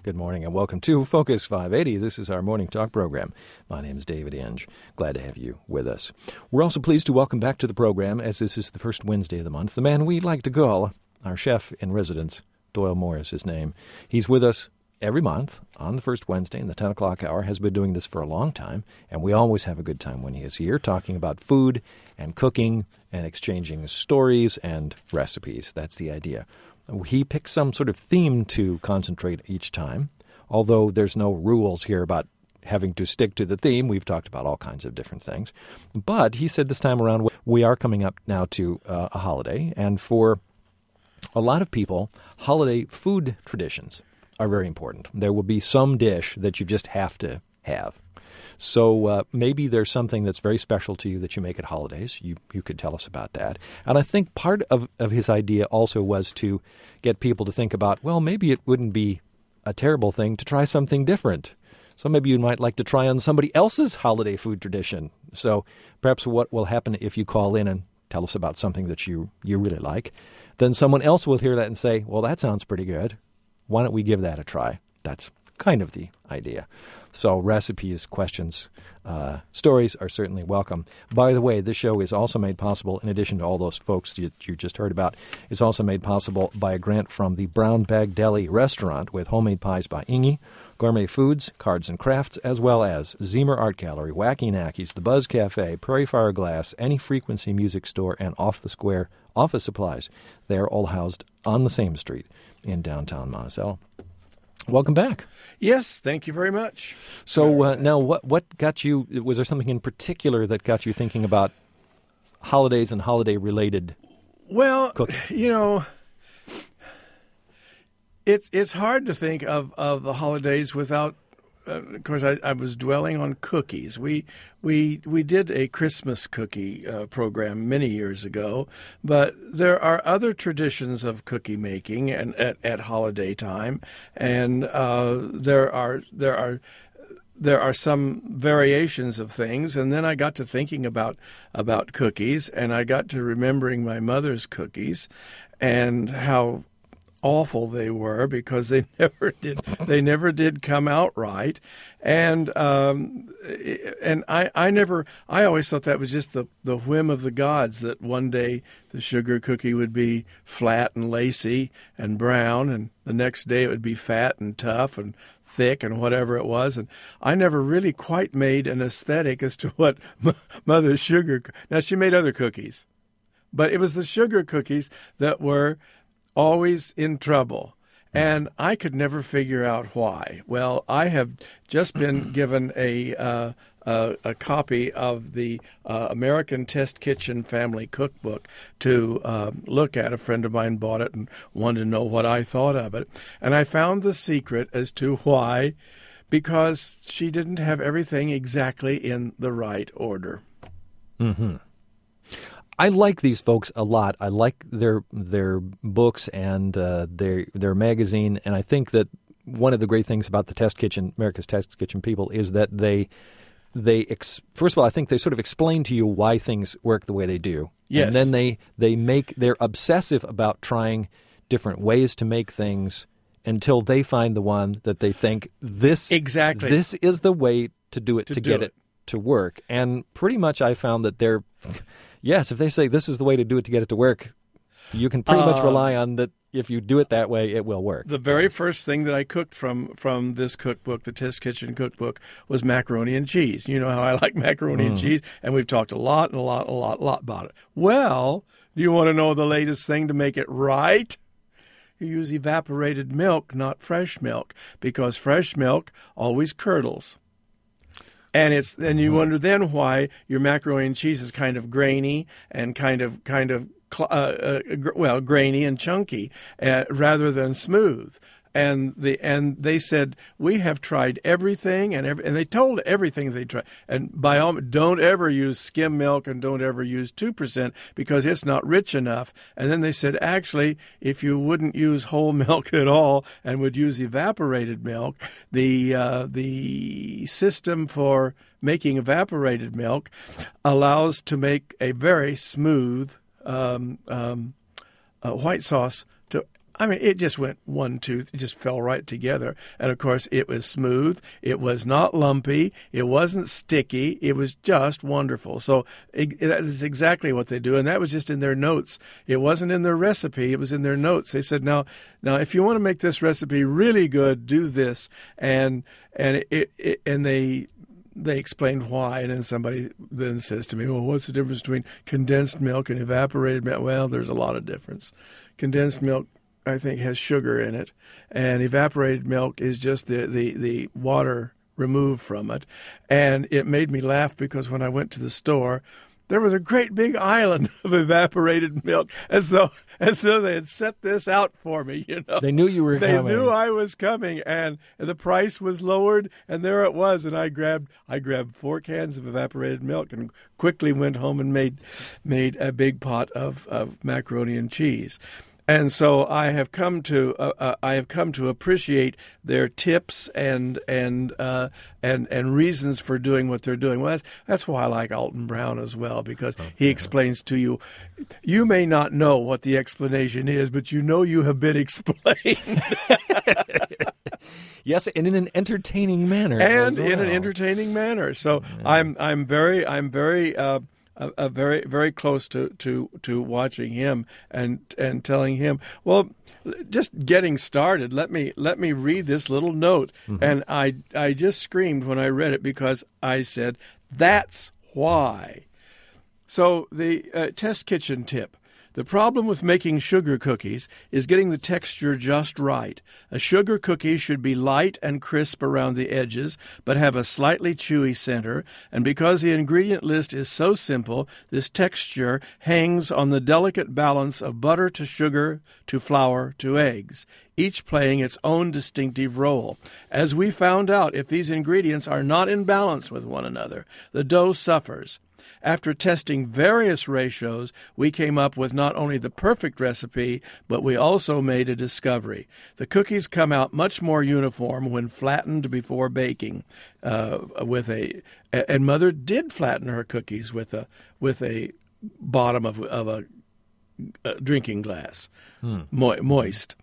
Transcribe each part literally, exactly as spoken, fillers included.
Good morning and welcome to Focus five eighty. This is our morning talk program. My name is David Inge. Glad to have you with us. We're also pleased to welcome back to the program, as this is the first Wednesday of the month, the man we like to call our chef in residence. Doyle Moore is his name. He's with us every month on the first Wednesday in the ten o'clock hour, has been doing this for a long time, and we always have a good time when he is here talking about food and cooking and exchanging stories and recipes. That's the idea. He picks some sort of theme to concentrate each time, although there's no rules here about having to stick to the theme. We've talked about all kinds of different things. But he said this time around, we are coming up now to uh, a holiday, and for a lot of people, holiday food traditions are very important. There will be some dish that you just have to have. So uh, maybe there's something that's very special to you that you make at holidays. You you could tell us about that. And I think part of, of his idea also was to get people to think about, well, maybe it wouldn't be a terrible thing to try something different. So maybe you might like to try on somebody else's holiday food tradition. So perhaps what will happen if you call in and tell us about something that you, you really like, then someone else will hear that and say, well, that sounds pretty good. Why don't we give that a try? That's kind of the idea. So recipes, questions, uh, stories are certainly welcome. By the way, this show is also made possible, in addition to all those folks you, you just heard about, it's also made possible by a grant from the Brown Bag Deli restaurant with homemade pies by Inge, Gourmet Foods, Cards and Crafts, as well as Zemer Art Gallery, Wacky Nackies, The Buzz Cafe, Prairie Fire Glass, Any Frequency Music Store, and Off the Square Office Supplies. They are all housed on the same street in downtown Monticello. Welcome back. Yes, thank you very much. So uh, now what what got you, was there something in particular that got you thinking about holidays and holiday-related Well, cooking? you know, it's it's hard to think of, of the holidays without, uh, of course, I, I was dwelling on cookies. We we we did a Christmas cookie uh, program many years ago, but there are other traditions of cookie making and at, at holiday time, and uh, there are there are. There are some variations of things, and then I got to thinking about about cookies, and I got to remembering my mother's cookies and how awful they were because they never did they never did come out right, and um, and I, I never I always thought that was just the, the whim of the gods that one day the sugar cookie would be flat and lacy and brown, and the next day it would be fat and tough and thick and whatever it was, and I never really quite made an aesthetic as to what m- Mother's sugar. Now she made other cookies, but it was the sugar cookies that were always in trouble, and I could never figure out why. Well, I have just been given a uh, a, a copy of the uh, American Test Kitchen Family Cookbook to uh, look at. A friend of mine bought it and wanted to know what I thought of it, and I found the secret as to why, because she didn't have everything exactly in the right order. Mm-hmm. I like these folks a lot. I like their their books and uh, their their magazine, and I think that one of the great things about the Test Kitchen, America's Test Kitchen people, is that they they ex- first of all, I think they sort of explain to you why things work the way they do, yes. And then they they make they're obsessive about trying different ways to make things until they find the one that they think this exactly this is the way to do it to, to get it. it to work. And pretty much, I found that they're yes, if they say this is the way to do it to get it to work, you can pretty uh, much rely on that. If you do it that way, it will work. The very first thing that I cooked from from this cookbook, the Test Kitchen cookbook, was macaroni and cheese. You know how I like macaroni mm. and cheese, and we've talked a lot and a lot, a lot, a lot about it. Well, do you want to know the latest thing to make it right? You use evaporated milk, not fresh milk, because fresh milk always curdles. And it's and you wonder then why your macaroni and cheese is kind of grainy and kind of kind of uh, uh, well grainy and chunky uh, rather than smooth. And the and they said we have tried everything and every, and they told everything they tried. And by all don't ever use skim milk and don't ever use two percent because it's not rich enough. And then they said actually if you wouldn't use whole milk at all and would use evaporated milk, the uh, the system for making evaporated milk allows to make a very smooth um, um, uh, white sauce to I mean, it just went one, two, it just fell right together. And, of course, it was smooth. It was not lumpy. It wasn't sticky. It was just wonderful. So it, that is exactly what they do. And that was just in their notes. It wasn't in their recipe. It was in their notes. They said, now, now if you want to make this recipe really good, do this. And and it, it and they... They explained why, and then somebody then says to me, well, what's the difference between condensed milk and evaporated milk? Well, there's a lot of difference. Condensed milk, I think, has sugar in it, and evaporated milk is just the, the, the water removed from it. And it made me laugh because when I went to the store, there was a great big island of evaporated milk, as though as though they had set this out for me. You know, they knew you were they coming. They knew I was coming, and, and the price was lowered, and there it was. And I grabbed I grabbed four cans of evaporated milk and quickly went home and made made a big pot of, of macaroni and cheese. And so I have come to uh, uh, I have come to appreciate their tips and and uh, and and reasons for doing what they're doing. Well, that's that's why I like Alton Brown as well, because oh, he yeah. explains to you. You may not know what the explanation is, but you know you have been explained. Yes, and in an entertaining manner, and well. in an entertaining manner. So yeah. I'm I'm very I'm very. Uh, A, a very, very close to, to, to watching him and and telling him, well, just getting started. Let me let me read this little note, mm-hmm. and I I just screamed when I read it because I said, "That's why." So the uh, test kitchen tip. The problem with making sugar cookies is getting the texture just right. A sugar cookie should be light and crisp around the edges, but have a slightly chewy center. And because the ingredient list is so simple, this texture hangs on the delicate balance of butter to sugar to flour to eggs, each playing its own distinctive role. As we found out, if these ingredients are not in balance with one another, the dough suffers. After testing various ratios, we came up with not only the perfect recipe, but we also made a discovery. The cookies come out much more uniform when flattened before baking. Uh, with a and Mother did flatten her cookies with a with a bottom of of a, a drinking glass, hmm. mo- moist.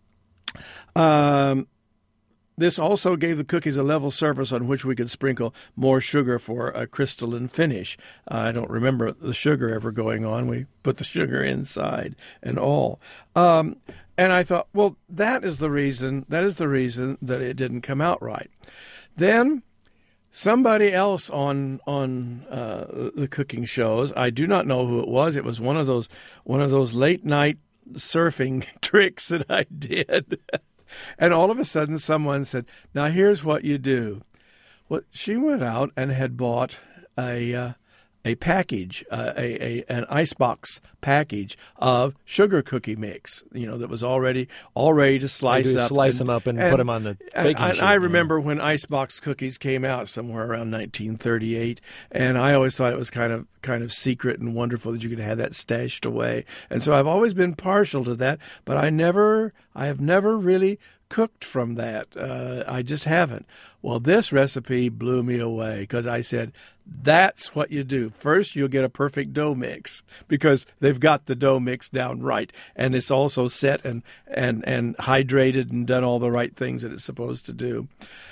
Um. This also gave the cookies a level surface on which we could sprinkle more sugar for a crystalline finish. Uh, I don't remember the sugar ever going on. We put the sugar inside and all. Um, and I thought, well, that is the reason. That is the reason that it didn't come out right. Then somebody else on on uh, the cooking shows, I do not know who it was. It was one of those one of those late night surfing tricks that I did. And all of a sudden someone said, now here's what you do. Well, she went out and had bought a uh, a package, uh, a, a an icebox package of sugar cookie mix, you know, that was already all ready to slice up. Slice and, them up and, and put them on the baking and, sheet. I remember when icebox cookies came out somewhere around nineteen thirty-eight, and I always thought it was kind of kind of secret and wonderful that you could have that stashed away. And so I've always been partial to that, but I never, I have never really cooked from that. Uh, I just haven't. Well, this recipe blew me away because I said, that's what you do. First, you'll get a perfect dough mix because they've got the dough mix down right. And it's also set and, and, and hydrated and done all the right things that it's supposed to do.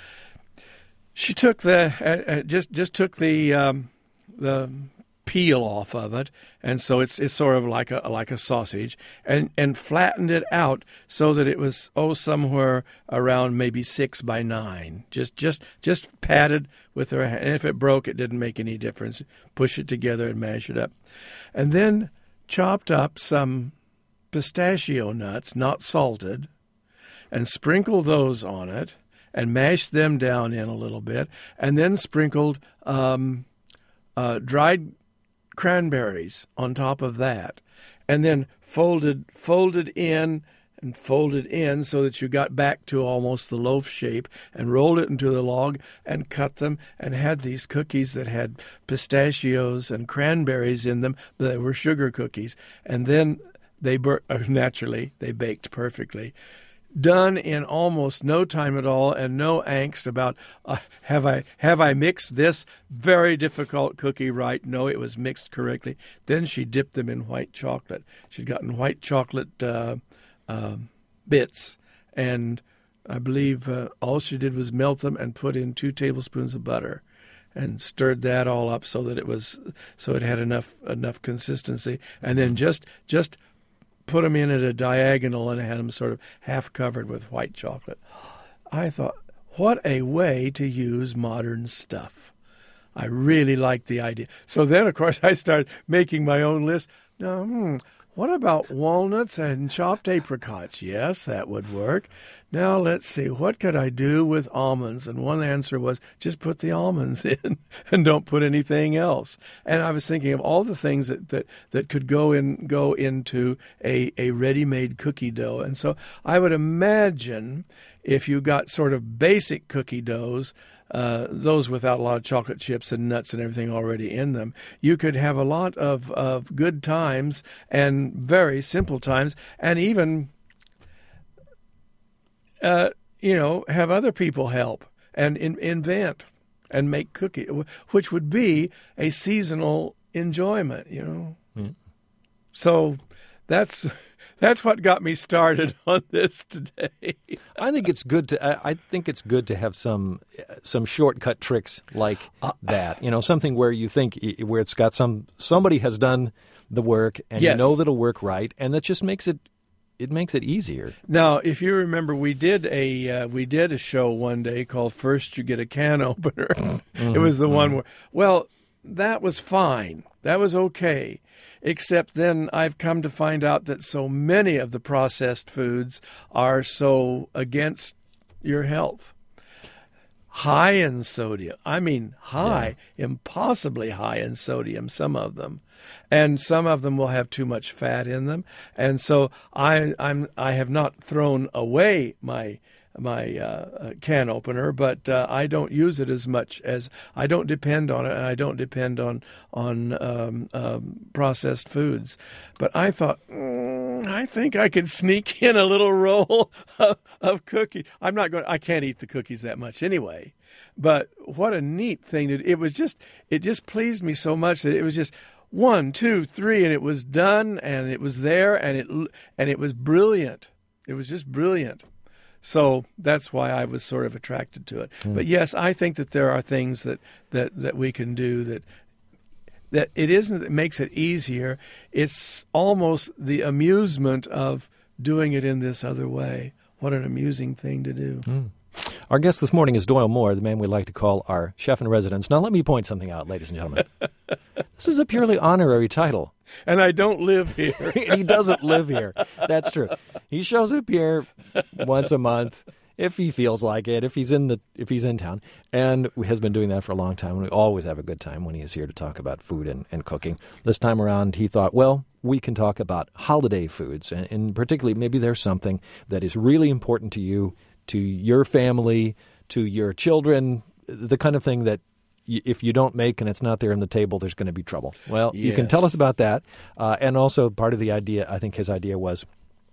She took the, uh, just, just took the, um, the, peel off of it, and so it's it's sort of like a like a sausage, and and flattened it out so that it was oh somewhere around maybe six by nine. Just just just patted with her hand. And if it broke, it didn't make any difference. Push it together and mash it up, and then chopped up some pistachio nuts, not salted, and sprinkled those on it, and mashed them down in a little bit, and then sprinkled um, uh, dried cranberries on top of that, and then folded folded in and folded in so that you got back to almost the loaf shape, and rolled it into the log and cut them, and had these cookies that had pistachios and cranberries in them, but they were sugar cookies. And then they bur- naturally they baked perfectly. Done in almost no time at all, and no angst about uh, have I have I mixed this very difficult cookie right? No, it was mixed correctly. Then she dipped them in white chocolate. She'd gotten white chocolate uh, uh, bits, and I believe uh, all she did was melt them and put in two tablespoons of butter, and stirred that all up so that it was so it had enough enough consistency, and then just just put them in at a diagonal and had them sort of half covered with white chocolate. I thought, what a way to use modern stuff. I really liked the idea. So then, of course, I started making my own list. Now, hmm, what about walnuts and chopped apricots? Yes, that would work. Now, let's see, what could I do with almonds? And one answer was just put the almonds in and don't put anything else. And I was thinking of all the things that, that, that could go in go into a, a ready-made cookie dough. And so I would imagine if you got sort of basic cookie doughs, Uh, those without a lot of chocolate chips and nuts and everything already in them, you could have a lot of, of good times and very simple times, and even, uh, you know, have other people help and in, invent and make cookies, which would be a seasonal enjoyment, you know. Mm. So that's... That's what got me started on this today. I think it's good to. I think it's good to have some some shortcut tricks like that. You know, something where you think where it's got some somebody has done the work and yes. you know that it'll work right, and that just makes it it makes it easier. Now, if you remember, we did a uh, we did a show one day called "First You Get a Can Opener." Mm-hmm. It was the mm-hmm. one where well, that was fine. That was okay. Except then I've come to find out that so many of the processed foods are so against your health. High in sodium. I mean, high, yeah. impossibly high in sodium, some of them. And some of them will have too much fat in them. And so I I'm I have not thrown away my my uh, can opener, but uh, I don't use it as much as I don't depend on it, and I don't depend on on um, um, processed foods. But I thought, mm, I think I could sneak in a little roll of, of cookie. I'm not going. I can't eat the cookies that much anyway. But what a neat thing to! It was just it just pleased me so much that it was just one, two, three, and it was done, and it was there, and it and it was brilliant. It was just brilliant. So that's why I was sort of attracted to it. Mm. But yes, I think that there are things that, that, that we can do that that it isn't that makes it easier. It's almost the amusement of doing it in this other way. What an amusing thing to do. Mm. Our guest this morning is Doyle Moore, the man we like to call our chef in residence. Now let me point something out, ladies and gentlemen. This is a purely honorary title. And I don't live here. He doesn't live here. That's true. He shows up here once a month if he feels like it, if he's in the if he's in town, and has been doing that for a long time. And we always have a good time when he is here to talk about food and, and cooking. This time around, he thought, well, we can talk about holiday foods, and, and particularly maybe there's something that is really important to you, to your family, to your children, the kind of thing that if you don't make and it's not there on the table, there's going to be trouble. Well, yes. You can tell us about that. Uh, and also part of the idea, I think his idea was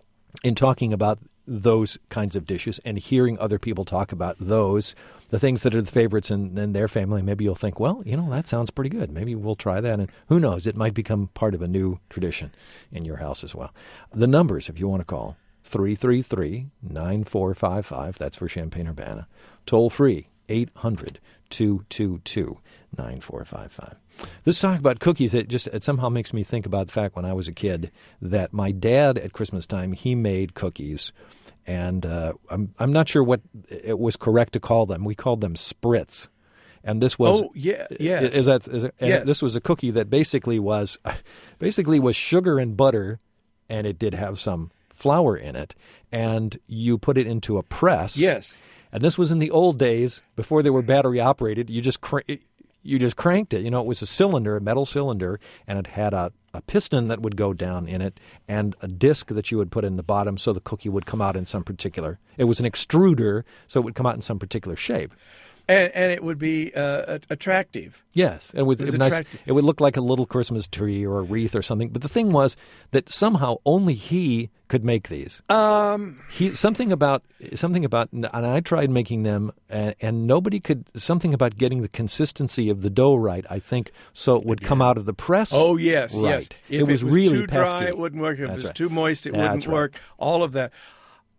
in talking about those kinds of dishes and hearing other people talk about those, the things that are the favorites in, in their family, maybe you'll think, well, you know, that sounds pretty good. Maybe we'll try that. And who knows, it might become part of a new tradition in your house as well. The numbers, if you want to call, three three three, nine four five five. That's for Champaign-Urbana. Toll free, eight hundred, two two two, nine four five five. This talk about cookies, it just it somehow makes me think about the fact when I was a kid that my dad at Christmas time, he made cookies. And uh, I'm I'm not sure what it was correct to call them. We called them Spritz. And this was oh yeah yes. is that is it, and yes. This was a cookie that basically was basically was sugar and butter, and it did have some flour in it, and you put it into a press. Yes. And this was in the old days before they were battery operated. You just cr- you just cranked it. You know, it was a cylinder, a metal cylinder, and it had a, a piston that would go down in it and a disc that you would put in the bottom so the cookie would come out in some particular. It was an extruder, so it would come out in some particular shape. And, and it would be uh, attractive. Yes, and with, it, was it, nice, attractive. It would look like a little Christmas tree or a wreath or something. But the thing was that somehow only he could make these. Um, he something about something about, and I tried making them, and, and nobody could. Something about getting the consistency of the dough right. I think so it would come yeah. out of the press. Oh yes, right. yes. If it was, it was really too dry, pesky. it wouldn't work. If That's it was right. too moist, it That's wouldn't right. work. All of that.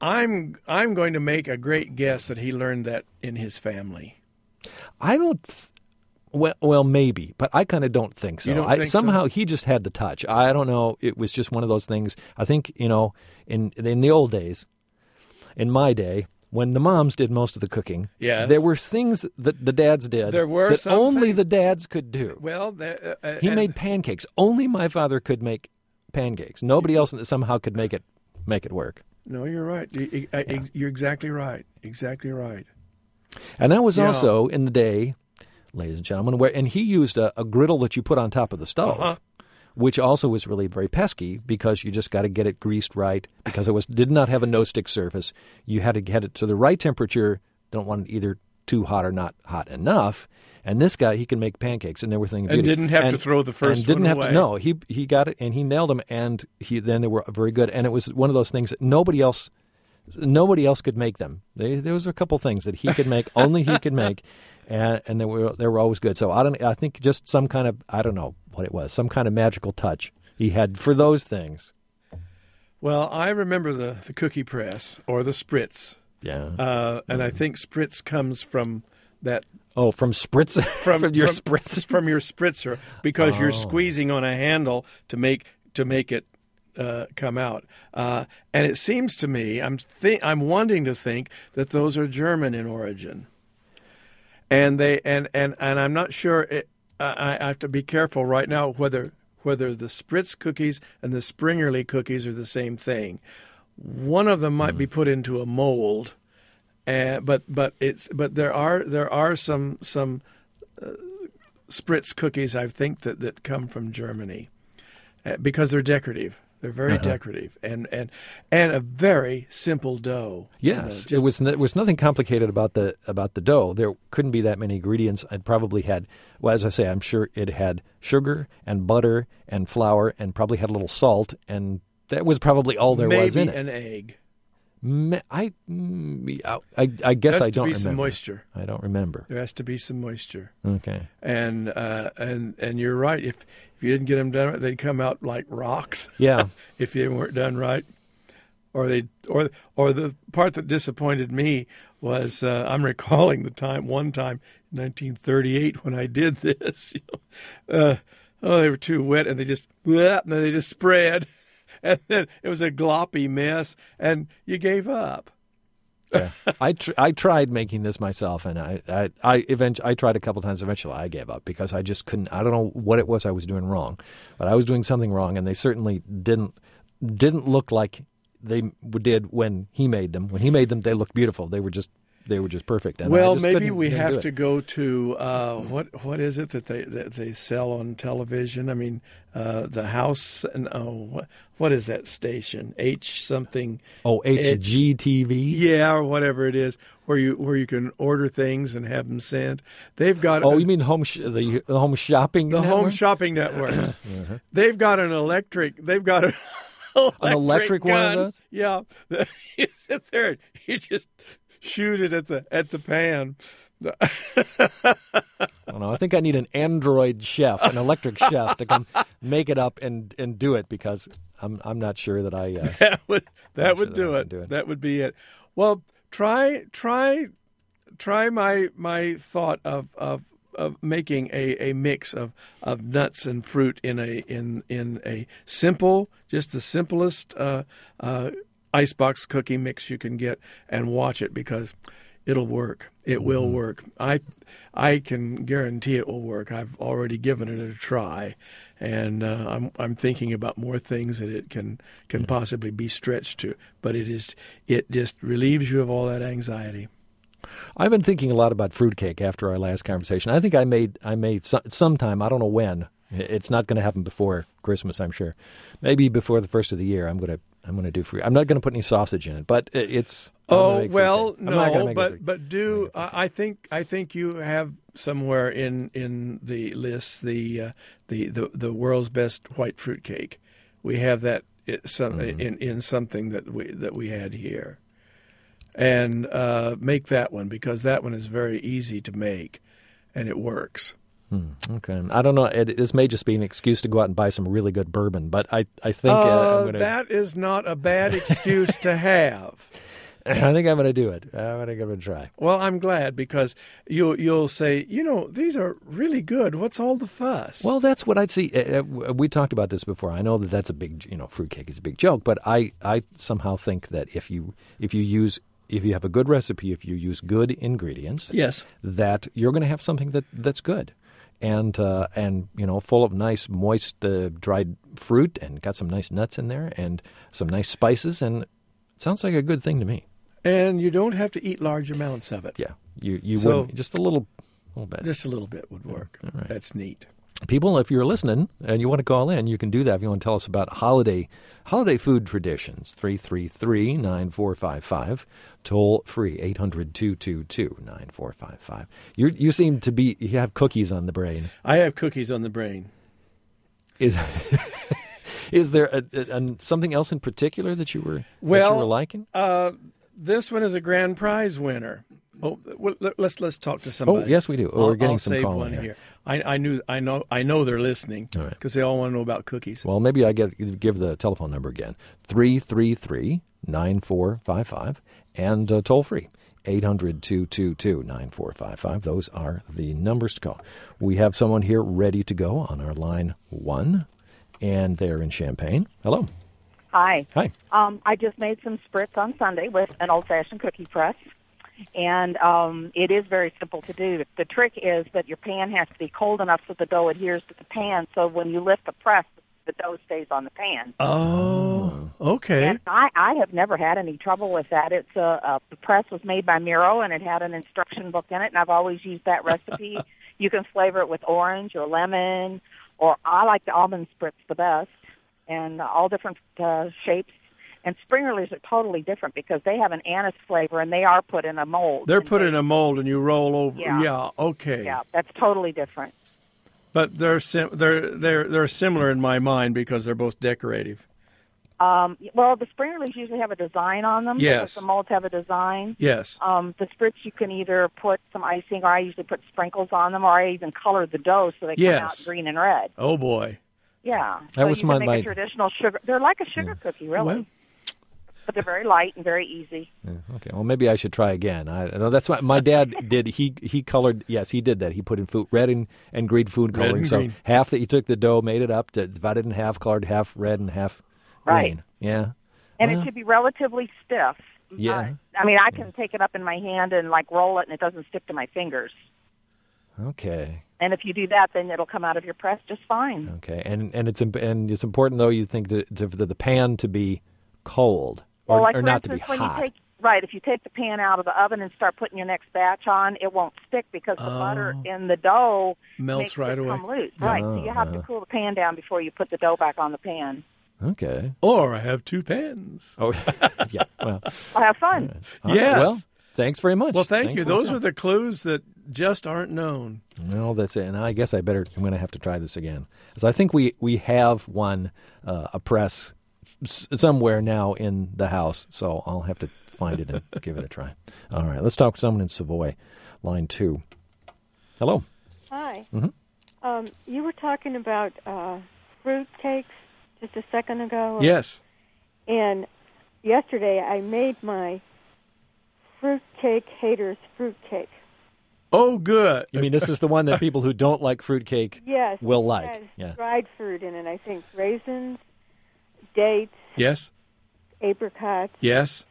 I'm I'm going to make a great guess that he learned that in his family. I don't. Th- well, well, maybe, but I kind of don't think so. You don't I, think somehow so? he just had the touch. I don't know. It was just one of those things. I think you know, in in the old days, in my day, when the moms did most of the cooking, Yes. there were things that the dads did There were that some only things- the dads could do. Well, the, uh, He and- made pancakes. Only my father could make pancakes. Nobody else somehow could make it make it work. No, you're right. You- you- uh, You're exactly right. Exactly right. And that was Yeah. also in the day, ladies and gentlemen, where and he used a, a griddle that you put on top of the stove, Uh-huh. which also was really very pesky because you just got to get it greased right because it was did not have a no stick surface. You had to get it to the right temperature. Don't want it either too hot or not hot enough. And this guy, he can make pancakes, and everything. And didn't have to throw the first and didn't one have away. to. No, he he got it, and he nailed them, and he then they were very good. And it was one of those things that nobody else, nobody else could make them. They, there was a couple things that he could make, only he could make, and and they were they were always good. So I don't. I think just some kind of I don't know what it was, some kind of magical touch he had for those things. Well, I remember the, the cookie press or the spritz, Yeah. uh, and I think spritz comes from that oh, from spritz from, from your from, spritz. from your spritzer because Oh. you're squeezing on a handle to make to make it uh, come out. Uh, and it seems to me, I'm th- I'm wanting to think that those are German in origin, and they and and, and I'm not sure. It, I, I have to be careful right now whether whether the spritz cookies and the Springerle cookies are the same thing. One of them might be put into a mold. And but but it's but there are there are some some uh, spritz cookies I think that, that come from Germany uh, because they're decorative. They're very Uh-huh. decorative and, and and a very simple dough. You know, Yes, just- it was. There was nothing complicated about the about the dough. There couldn't be that many ingredients. It probably had. Well, as I say, I'm sure it had sugar and butter and flour and probably had a little salt, and that was probably all there maybe was in it. an egg. Ma- I, mm, I, I guess There has I to don't be remember. some moisture. I don't remember. There has to be some moisture. Okay. And uh, and and you're right. If if you didn't get them done right, they'd come out like rocks. Yeah. If you weren't done right, or they or or the part that disappointed me was uh, I'm recalling the time one time in nineteen thirty-eight when I did this. You know, uh, oh, they were too wet, and they just bleh, and then they just spread, and then it was a gloppy mess, and you gave up. Yeah. I tr- I tried making this myself, and I I I, eventually, I tried a couple times. Eventually, I gave up because I just couldn't. I don't know what it was I was doing wrong, but I was doing something wrong, and they certainly didn't didn't look like they did when he made them. When he made them, they looked beautiful. They were just they were just perfect. And I Well, just maybe couldn't- we didn't do have it. to go to uh, what what is it that they that they sell on television? I mean, uh, the house and oh, what what is that station? H something. Oh, H G T V. Yeah, or whatever it is, where you where you can order things and have them sent. They've got Oh, a- you mean home sh- the, the home shopping the home network? shopping network. They've got an electric. They've got a An electric one of gun. those? Yeah, you sit there and you just shoot it at the at the pan. I don't know. I think I need an Android chef, an electric chef, to come make it up and, and do it because I'm I'm not sure that I. Uh, That would that I'm would sure do that I it. can do it. That would be it. Well, try try try my my thought of of, of making a, a mix of, of nuts and fruit in a in in a simple, just the simplest uh, uh, icebox cookie mix you can get, and watch it because it'll work. It Mm-hmm. will work. I I can guarantee it will work. I've already given it a try, and uh, I'm I'm thinking about more things that it can can possibly be stretched to. But it is it just relieves you of all that anxiety. I've been thinking a lot about fruitcake after our last conversation. I think I made I made some, sometime. I don't know when. It's not going to happen before Christmas, I'm sure. Maybe before the first of the year. I'm going to I'm going to do fruit. I'm not going to put any sausage in it, but it- it's. I'm gonna Oh make well, fruitcake. I'm not gonna no, make but fruit- but do I I think I think you have somewhere in, in the list the, uh, the the the world's best white fruit cake. We have that it, some, Mm-hmm. in in something that we that we had here, and uh, make that one because that one is very easy to make, and it works. Hmm, okay. I don't know. It, this may just be an excuse to go out and buy some really good bourbon, but I, I think uh, uh, I'm gonna, that is not a bad excuse to have. I think I'm going to do it. I'm going to give it a try. Well, I'm glad because you'll you'll say, you know, these are really good. What's all the fuss? Well, that's what I'd see. Uh, we talked about this before. I know that that's a big, you know, fruitcake is a big joke, but I, I somehow think that if you if you use if you have a good recipe, if you use good ingredients, yes, that you're going to have something that, that's good. And, uh, and you know, full of nice, moist, uh, dried fruit and got some nice nuts in there and some nice spices. And it sounds like a good thing to me. And you don't have to eat large amounts of it. Yeah, you you So- wouldn't. Just a little, little bit. Just a little bit would work. All right. That's neat. People, if you're listening and you want to call in, you can do that if you want to tell us about holiday holiday food traditions. three three three, nine four five five, toll free, eight hundred, two two two, nine four five five. You you seem to be, you have cookies on the brain. I have cookies on the brain. Is is there a, a, a, something else in particular that you were, that Well, you were liking? Uh, this one is a grand prize winner. Oh, well, let- let's let's talk to somebody. Oh, yes, we do. Oh, I'll, we're getting I'll some save call one in here. here. I, I knew, I know, I know they're listening All right. because they all want to know about cookies. Well, maybe I get give the telephone number again. three three three, nine four five five and uh, toll free. eight hundred, two two two, nine four five five. Those are the numbers to call. We have someone here ready to go on our line one, and they're in Champaign. Hello. Hi. Hi. Um, I just made some spritz on Sunday with an old-fashioned cookie press, and um, it is very simple to do. The trick is that your pan has to be cold enough so the dough adheres to the pan, so when you lift the press, the dough stays on the pan. Oh, okay. And I, I have never had any trouble with that. It's a, a the press was made by Miro, and it had an instruction book in it, and I've always used that recipe. You can flavor it with orange or lemon, or I like the almond spritz the best, and all different uh, shapes. And Springer's are totally different because they have an anise flavor, and they are put in a mold. They're And put they- in a mold and you roll over. Yeah. Yeah, okay. Yeah, that's totally different. But they're sim- they're they're they're similar in my mind because they're both decorative. Um, well, the Springer's usually have a design on them. Yes. because the molds have a design. Yes. Um, the spritz, you can either put some icing, or I usually put sprinkles on them, or I even color the dough so they come Yes. out green and red. Oh boy. Yeah. That so was you my- can make my- a traditional sugar. They're like a sugar cookie, really. Well. But they're very light and very easy. Yeah, okay. Well, maybe I should try again. I I know that's what my dad did. He he colored. Yes, he did that. He put in food, red and, and green food Red coloring. and so green. half that you took the dough, made it up, divided in half, colored half red and half Right. green. Yeah. And Well, it should be relatively stiff. Yeah. Uh, I mean, I can take it up in my hand and, like, roll it, and it doesn't stick to my fingers. Okay. And if you do that, then it'll come out of your press just fine. Okay. And and it's imp- and it's important though. You think to, to, for the pan to be cold or, Well, like, or for not to instance, be when hot. you take right, if you take the pan out of the oven and start putting your next batch on, it won't stick because the butter in the dough Melts makes right it away. come loose. Right, so you have to cool the pan down before you put the dough back on the pan. Okay. Or I have two pans. Oh, yeah. Well, Well, have fun. all right. Yes. Well, thanks very much. Well, thank Thanks you. for the Those time. are the clues that just aren't known. Well, that's it. And I guess I better. I'm going to have to try this again, because I think we we have one uh, a press s- somewhere now in the house. So I'll have to find it and give it a try. All right, let's talk to someone in Savoy, line two. Hello. Hi. Mm-hmm. Um, you were talking about uh, fruit cakes just a second ago. Yes. And yesterday I made my fruit cake haters fruit cake. Oh, good. You mean this is the one that people who don't like fruitcake Yes. will it like? has Yeah. dried fruit in it. I think raisins, dates, Yes. apricots. Yes.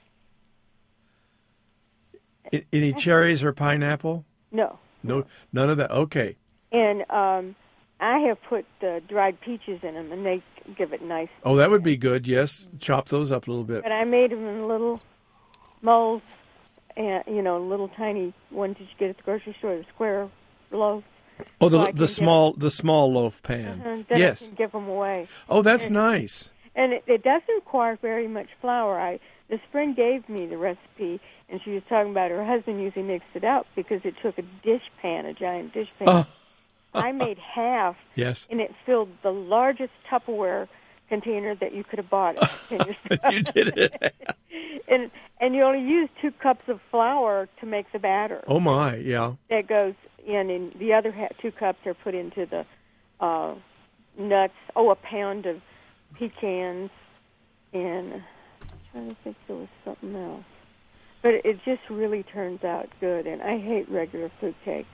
I- Any cherries or pineapple? No. No, none of that. Okay. And um, I have put uh, dried peaches in them, and they give it nice. Oh, that would be good. Yes. Chop those up a little bit. But I made them in little molds, and you know, little tiny ones that you get at the grocery store, the square loaves. Oh, the so I can the give- small the small loaf pan. And then Yes. I can give them away. Oh, that's nice. And it, it doesn't require very much flour. I this friend gave me the recipe, and she was talking about her husband usually mixed it up because it took a dish pan, a giant dish pan. Oh. I made half, Yes. and it filled the largest Tupperware container that you could have bought. in your store. You did it. and and you only use two cups of flour to make the batter. Oh my, yeah. That goes, and in the other ha- two cups are put into the uh, nuts. Oh, a pound of pecans, and I'm trying to think there was something else. But it just really turns out good, and I hate regular fruit cake.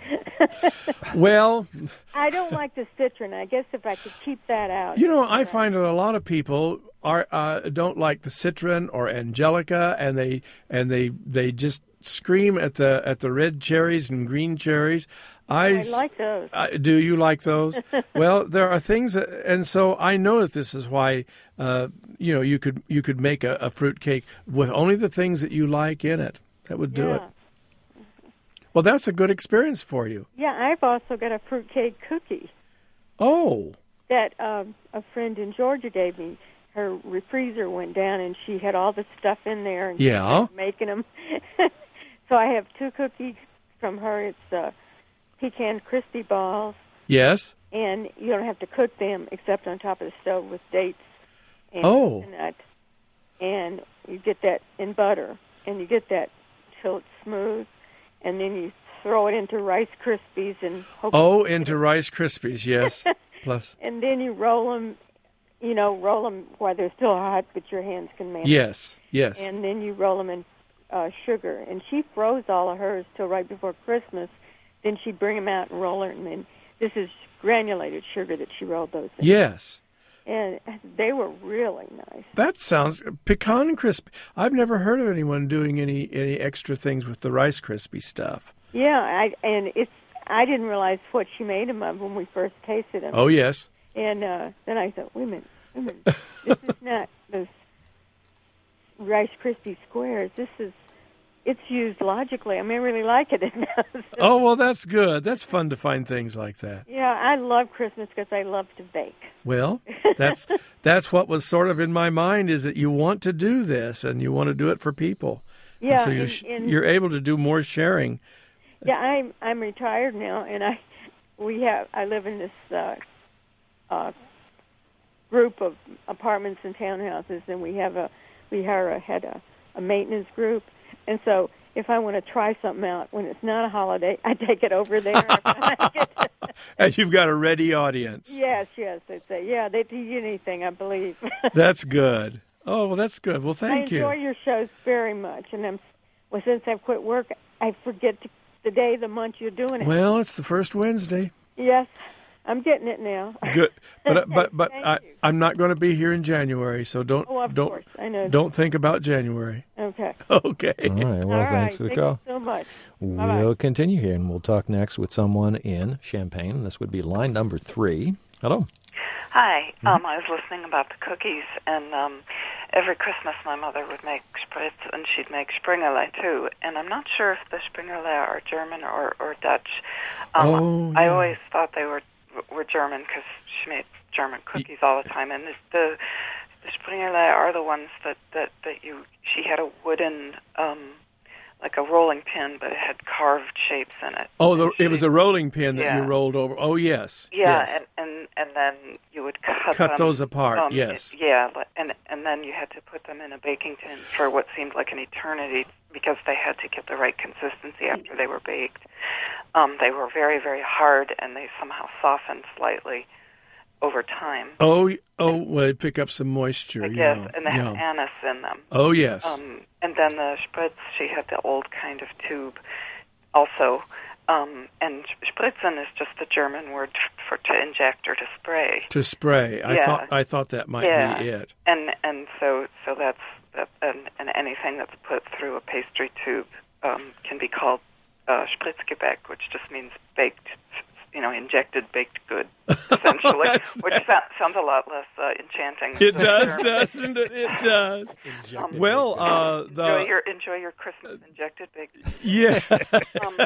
Well, I don't like the citron. I guess if I could keep that out. you know, I find that a lot of people are uh, don't like the citron or angelica, and they and they they just scream at the at the red cherries and green cherries. I, I like those. I, do you like those? Well, there are things, that, and so I know that this is why uh, you know you could you could make a, a fruit cake with only the things that you like in it. That would do yeah. it. Well, that's a good experience for you. Yeah, I've also got a fruit cake cookie Oh, that um, a friend in Georgia gave me. Her refreezer went down, and she had all the stuff in there, and Yeah. she was making them. So I have two cookies from her. It's uh, pecan crispy balls, yes. and you don't have to cook them except on top of the stove with dates and Oh. nut. And you get that in butter, and you get that till it's smooth, and then you throw it into Rice Krispies and hope Oh, into Rice Krispies, yes. Plus, and then you roll them, you know, roll them while they're still hot, but your hands can manage. yes, yes. And then you roll them in uh, sugar. And she froze all of hers till right before Christmas. Then she'd bring them out and roll them. And this is granulated sugar that she rolled those in. Yes. And they were really nice. That sounds pecan crispy. I've never heard of anyone doing any any extra things with the Rice Krispie stuff. Yeah, I, and it's I didn't realize what she made them of when we first tasted them. Oh, yes. And uh, then I thought, wait a minute, wait a minute. This is not those Rice Krispie squares. This is, it's used logically. I mean, I really like it. So, Oh, well, that's good. That's fun to find things like that. yeah, I love Christmas because I love to bake. Well, that's that's what was sort of in my mind, is that you want to do this and you want to do it for people. And Yeah, so you and- sh- and- you're able to do more sharing. Yeah, I'm I'm retired now, and I we have I live in this uh, uh, group of apartments and townhouses, and we have a we have a, had a, a maintenance group, and so if I want to try something out when it's not a holiday, I take it over there. And you've got a ready audience. Yes, yes, they say yeah, they eat anything, I believe. That's good. Oh, well, that's good. Well, thank I enjoy you. your shows very much, and I'm well since I've quit work, I forget to, the day, the month you're doing it. Well, it's the first Wednesday. Yes, I'm getting it now. Good, but but but Thank I, you. I'm not going to be here in January, so don't Oh, of don't course, I know. don't think about January. Okay. Okay. All right. Well, All thanks right. for the Thank call. you so much. Bye-bye. We'll continue here, and we'll talk next with someone in Champaign. This would be line number three. Hello. Hi. Um, I was listening about the cookies, and um, every Christmas my mother would make spritz, and she'd make Springerle too. And I'm not sure if the Springerle are German or, or Dutch. Um, Oh, I yeah. always thought they were were German because she made German cookies all the time. And the the, the Springerle are the ones that, that, that you. She had a wooden. Um, like a rolling pin, but it had carved shapes in it. Oh, the, And it she- was a rolling pin that you Yeah. rolled over. Oh, yes. Yeah, yes. and, and and then you would cut Cut them, those apart, um, yes. Yeah, li- and and then you had to put them in a baking tin for what seemed like an eternity because they had to get the right consistency after they were baked. Um, they were very very hard, and they somehow softened slightly over time. Oh, oh, well, they pick up some moisture. I guess, yeah, and they had yeah. anise in them. Oh, yes. Um, and then the spritz, she had the old kind of tube also. Um, and spritzen is just the German word for to inject or to spray. to spray. I yeah. thought I thought that might yeah. be it. And and so so that's that, and, and anything that's put through a pastry tube um, can be called uh, Spritzgebäck, which just means baked, you know, injected baked good, essentially, That's- which sound, sounds a lot less uh, enchanting. It than does, German. doesn't it? It does. Um, Well, uh, enjoy the your enjoy your Christmas injected baked. yeah. Um,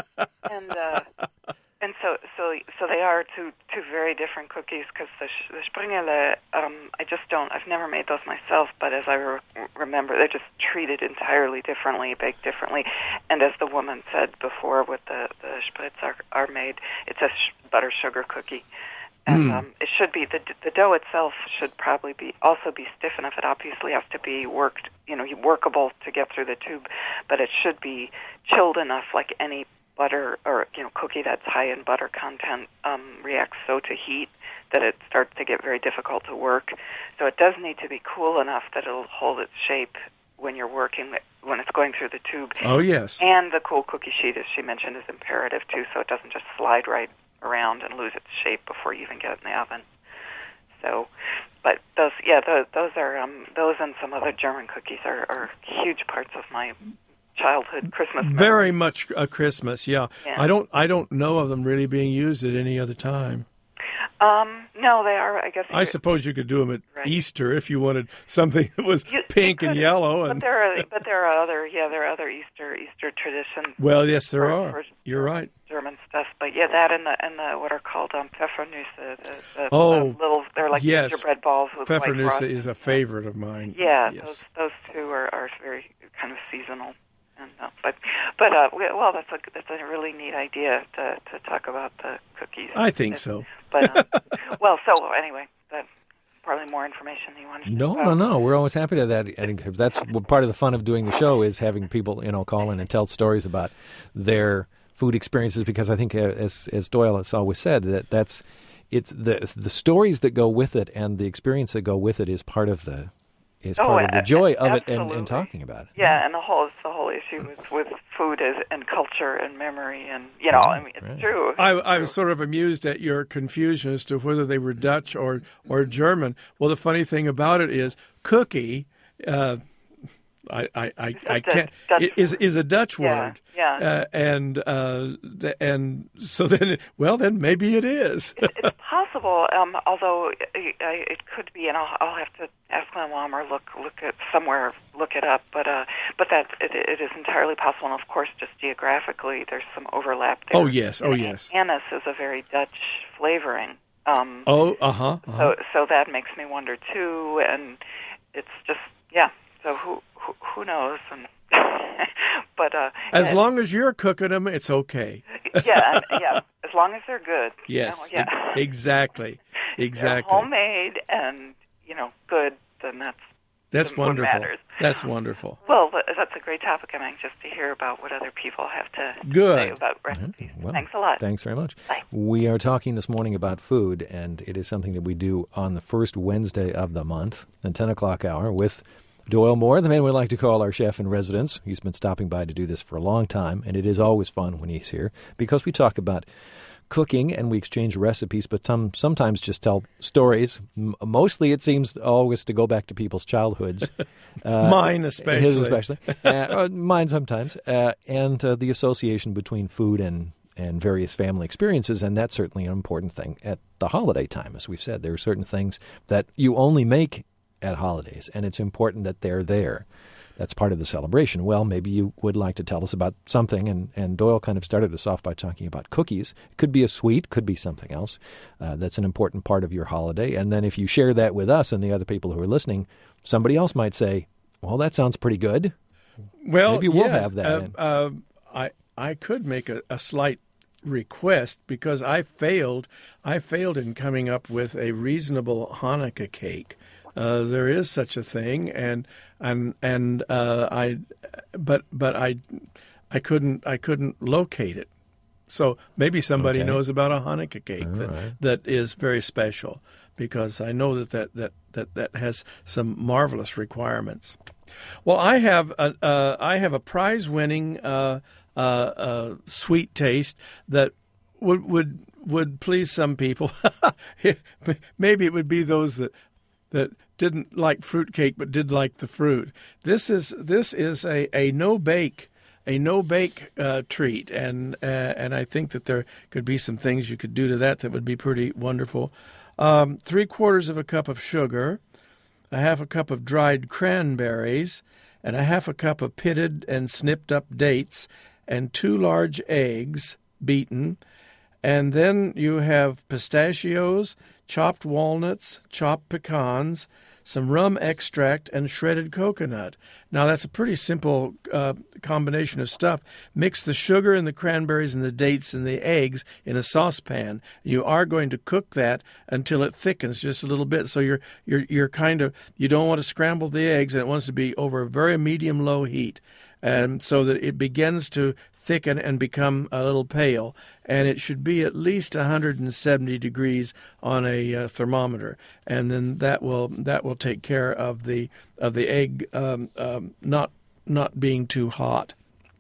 and uh, and so so so they are two two very different cookies because the sh- the Springerle, um, I just don't. I've never made those myself, but as I re- remember, they're just treated entirely differently, baked differently. And as the woman said before, with the the spritz are are made, it's a sh- butter sugar cookie. And Mm. um, it should be the the dough itself should probably be also be stiff enough. It obviously has to be worked, you know, workable to get through the tube, but it should be chilled enough, like any butter or you know cookie that's high in butter content um, reacts so to heat that it starts to get very difficult to work. So it does need to be cool enough that it'll hold its shape when you're working, when it's going through the tube. Oh, yes. And the cool cookie sheet, as she mentioned, is imperative, too, so it doesn't just slide right around and lose its shape before you even get it in the oven. So, but those, yeah, those, those are, um, those and some other German cookies are, are huge parts of my childhood Christmas memory. Very much a Christmas, yeah. yeah. I don't, I don't know of them really being used at any other time. Um, no, they are, I guess. I suppose you could do them at right. Easter if you wanted something that was you, pink you and yellow. But And there are, but there are other, yeah, there are other Easter Easter traditions. Well, yes, there for, are. For You're right. German stuff, but yeah, that and the and the what are called um, Pfeffernüsse. The, the, oh, the little, they're like yes. gingerbread balls with white Pfeffernüsse frosting. is a favorite of mine. Yeah, yes. those those two are, are very kind of seasonal. And, uh, but but uh, well, that's a that's a really neat idea to to talk about the cookies. I think it, so. But uh, well, so anyway, that probably more information you wanted. No, to no, no. We're always happy to that. And that's part of the fun of doing the show is having people, you know, call in and tell stories about their food experiences. Because I think, as as Doyle has always said, that that's it's the the stories that go with it and the experience that go with it is part of the. is oh, part of the joy of absolutely. it and, and talking about it. Yeah, and the whole it's the whole issue with, with food is, and culture and memory and you know, I mean it's right. true. It's I, true. I was sort of amused at your confusion as to whether they were Dutch or, or German. Well, the funny thing about it is cookie, uh, I, I, I, I can't, Dutch is is a Dutch Yeah, word. yeah. Uh, and uh, th- and so then, well, then maybe it is. It, it's possible, um, although it, it could be, and I'll, I'll have to ask my mom or look look at somewhere, look it up. But uh, but that it, it is entirely possible, and of course, just geographically, there's some overlap there. Oh yes, oh And yes. Anise is a very Dutch flavoring. Um, Oh, uh-huh. uh-huh. so so that makes me wonder too, and it's just yeah. So who who, who knows? And but uh, As and, long as you're cooking them, it's okay. yeah, and, yeah. As long as they're good. Yes, You know, yeah. e- exactly, exactly. They're homemade and you know good. Then that's That's what wonderful. matters. That's wonderful. Well, that's a great topic. I'm anxious to hear about what other people have to Good. say about recipes. Well, Thanks a lot. Thanks very much. Bye. We are talking this morning about food, and it is something that we do on the first Wednesday of the month, the ten o'clock hour, with Doyle Moore, the man we like to call our chef in residence. He's been stopping by to do this for a long time, and it is always fun when he's here because we talk about cooking and we exchange recipes, but some, sometimes just tell stories. M- mostly it seems always to go back to people's childhoods. Uh, Mine especially. His especially. uh, mine sometimes. Uh, and uh, the association between food and, and various family experiences, and that's certainly an important thing at the holiday time. As we've said, there are certain things that you only make at holidays, and it's important that they're there. That's part of the celebration. Well, maybe you would like to tell us about something, and, and Doyle kind of started us off by talking about cookies. It could be a sweet, could be something else. Uh, that's an important part of your holiday. And then if you share that with us and the other people who are listening, somebody else might say, well, that sounds pretty good. Well, Maybe we'll yes, have that uh, in. Uh, I I could make a, a slight request because I failed. I failed in coming up with a reasonable Hanukkah cake. Uh, there is such a thing, and and and uh, I, but but I, I couldn't I couldn't locate it. So maybe somebody Okay. knows about a Hanukkah cake that, right. that is very special, because I know that that, that, that, that has some marvelous requirements. Well, I have a uh, I have a prize-winning uh, uh, uh, sweet taste that would would would please some people. Maybe it would be those that that didn't like fruitcake but did like the fruit. This is this is a, a no bake a no bake uh, treat, and uh, and I think that there could be some things you could do to that that would be pretty wonderful. Um, three quarters of a cup of sugar, a half a cup of dried cranberries, and a half a cup of pitted and snipped up dates, and two large eggs beaten. And then you have pistachios, chopped walnuts, chopped pecans, some rum extract, and shredded coconut. Now, that's a pretty simple uh, combination of stuff. Mix the sugar and the cranberries and the dates and the eggs in a saucepan. You are going to cook that until it thickens just a little bit. So you're you're you're kind of you don't want to scramble the eggs, and it wants to be over a very medium low heat, and so that it begins to thicken and become a little pale. And it should be at least one hundred seventy degrees on a uh, thermometer, and then that will that will take care of the of the egg um, um, not not being too hot.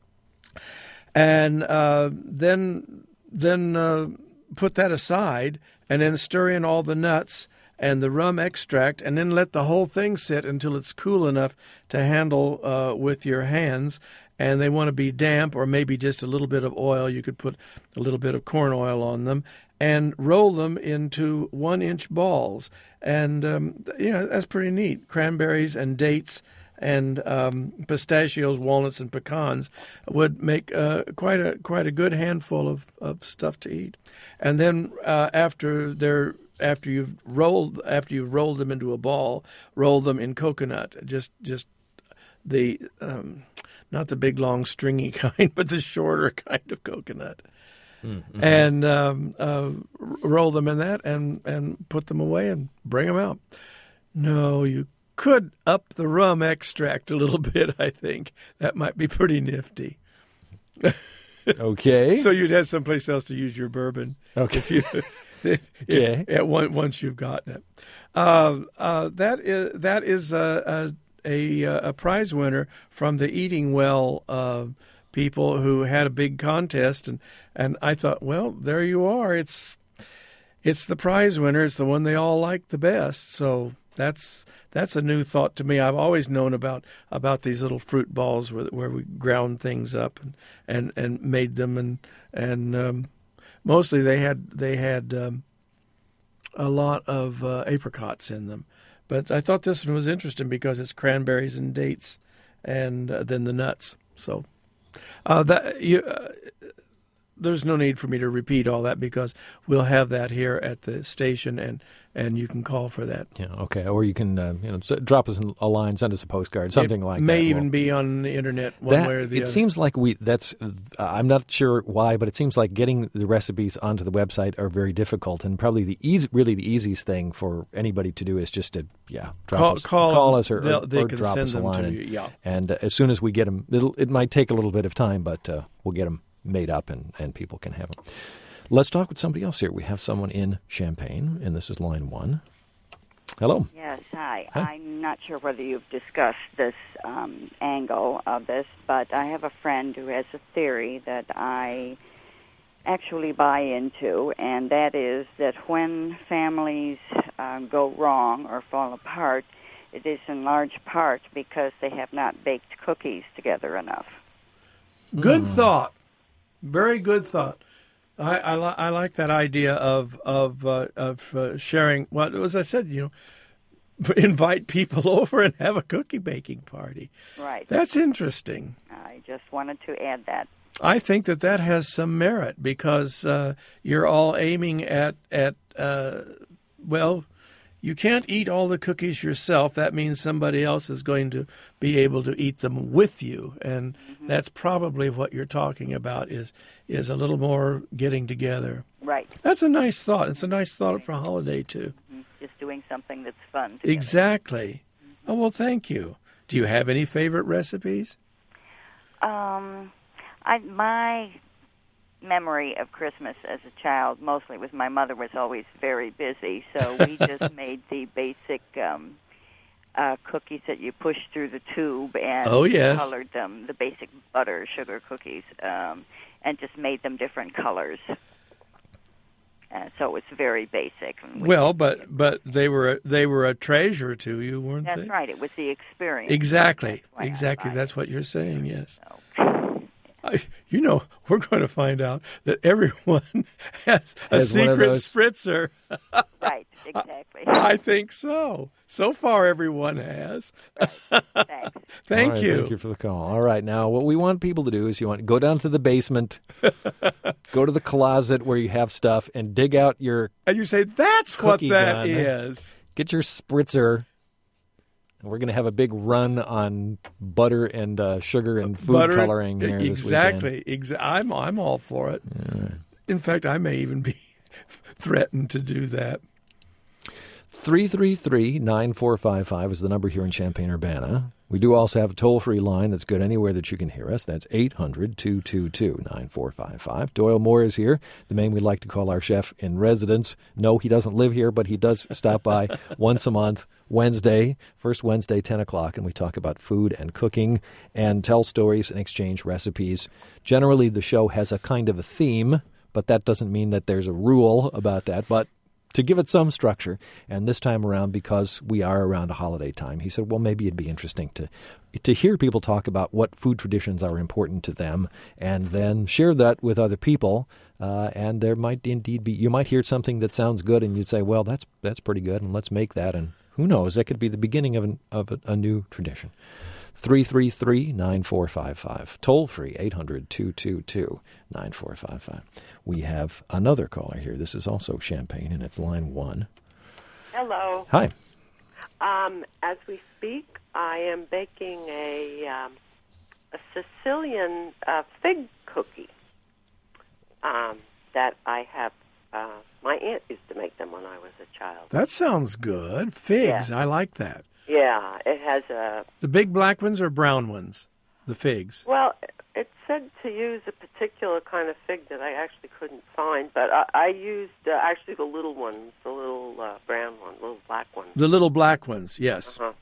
And uh, then then uh, put that aside, and then stir in all the nuts and the rum extract, and then let the whole thing sit until it's cool enough to handle uh, with your hands. And they want to be damp, or maybe just a little bit of oil. You could put a little bit of corn oil on them and roll them into one-inch balls. And, um, you know, that's pretty neat. Cranberries and dates and um, pistachios, walnuts, and pecans would make uh, quite a quite a good handful of, of stuff to eat. And then uh, after they're after you've rolled after you've rolled them into a ball, roll them in coconut. Just just the um, not the big, long, stringy kind, but the shorter kind of coconut. Mm-hmm. And um, uh, roll them in that and, and put them away and bring them out. No, you could up the rum extract a little bit, I think. That might be pretty nifty. Okay. So you'd have someplace else to use your bourbon. Okay. If you, if, okay. If, if, once you've gotten it. Uh, uh, that is, that is a... a A, a prize winner from the Eating Well uh, people who had a big contest, and, and I thought, well, there you are. It's it's the prize winner. It's the one they all like the best. So that's that's a new thought to me. I've always known about about these little fruit balls where, where we ground things up and and, and made them, and and um, mostly they had they had um, a lot of uh, apricots in them. But I thought this one was interesting because it's cranberries and dates, and uh, then the nuts. So uh, that you, uh, there's no need for me to repeat all that because we'll have that here at the station, and, and you can call for that. Yeah, okay. Or you can uh, you know drop us a line, send us a postcard, something it like may that. May even well, be on the internet one that, way or the it other. It seems like we. That's. Uh, I'm not sure why, but it seems like getting the recipes onto the website are very difficult, and probably the easy, really the easiest thing for anybody to do is just to yeah drop call, us, call, call us or, or, they or can drop send us a them line. to And, you, yeah. and uh, as soon as we get them, it'll, it might take a little bit of time, but uh, we'll get them made up and, and people can have them. Let's talk with somebody else here. We have someone in Champaign, and this is line one. Hello. Yes, hi. Hi. I'm not sure whether you've discussed this um, angle of this, but I have a friend who has a theory that I actually buy into, and that is that when families um, go wrong or fall apart, it is in large part because they have not baked cookies together enough. Good Mm. thought. Very good thought. I, I, li- I like that idea of of uh, of uh, sharing. Well, as I said, you know, invite people over and have a cookie baking party. Right. That's interesting. I just wanted to add that. I think that that has some merit because uh, you're all aiming at at uh, well, you can't eat all the cookies yourself. That means somebody else is going to be able to eat them with you, and mm-hmm. that's probably what you're talking about is is a little more getting together. Right. That's a nice thought. It's a nice thought for a holiday too. Mm-hmm. Just doing something that's fun together. Exactly. Mm-hmm. Oh well, thank you. Do you have any favorite recipes? Um, I my memory of Christmas as a child mostly was my mother was always very busy, so we just made the basic um, uh, cookies that you push through the tube and oh, yes. colored them, the basic butter sugar cookies, um, and just made them different colors. Uh, so it was very basic. We well, but but they were they were a treasure to you, weren't That's they? That's right. It was the experience. Exactly. That's exactly. That's what you're saying. Yes. So. I, you know, we're going to find out that everyone has a has secret spritzer. Right, exactly. I, I think so. So far, everyone has. Right. Thanks. Thank All right, you. Thank you for the call. All right, now what we want people to do is you want to go down to the basement, go to the closet where you have stuff, and dig out your And you say, that's what cookie that gun. is. Get your spritzer. And we're going to have a big run on butter and uh, sugar and food Butter, coloring here exactly. this weekend. Exa- I'm I'm all for it. Yeah. In fact, I may even be threatened to do that. three three three, nine four five five is the number here in Champaign-Urbana. We do also have a toll-free line that's good anywhere that you can hear us. That's eight hundred, two two two, nine four five five. Doyle Moore is here, the man we like to call our chef in residence. No, he doesn't live here, but he does stop by once a month, Wednesday, first Wednesday, ten o'clock, and we talk about food and cooking and tell stories and exchange recipes. Generally, the show has a kind of a theme, but that doesn't mean that there's a rule about that. But to give it some structure, and this time around, because we are around a holiday time, he said, well, maybe it'd be interesting to to hear people talk about what food traditions are important to them, and then share that with other people. Uh, and there might indeed be, you might hear something that sounds good, and you'd say, well, that's that's pretty good, and let's make that. And who knows, that could be the beginning of, an, of a, a new tradition. three three three, nine four five five. Toll free, eight hundred, two two two, nine four five five. We have another caller here. This is also Champaign, and it's line one. Hello. Hi. Um, as we speak, I am baking a, um, a Sicilian uh, fig cookie um, that I have. Uh, my aunt used to make them when I was a child. That sounds good. Figs, Yeah. I like that. Yeah, it has a... The big black ones or brown ones? The figs. Well, it said to use a particular kind of fig that I actually couldn't find, but I, I used uh, actually the little ones, the little uh, brown one, little black ones. The little black ones, yes. Uh-huh.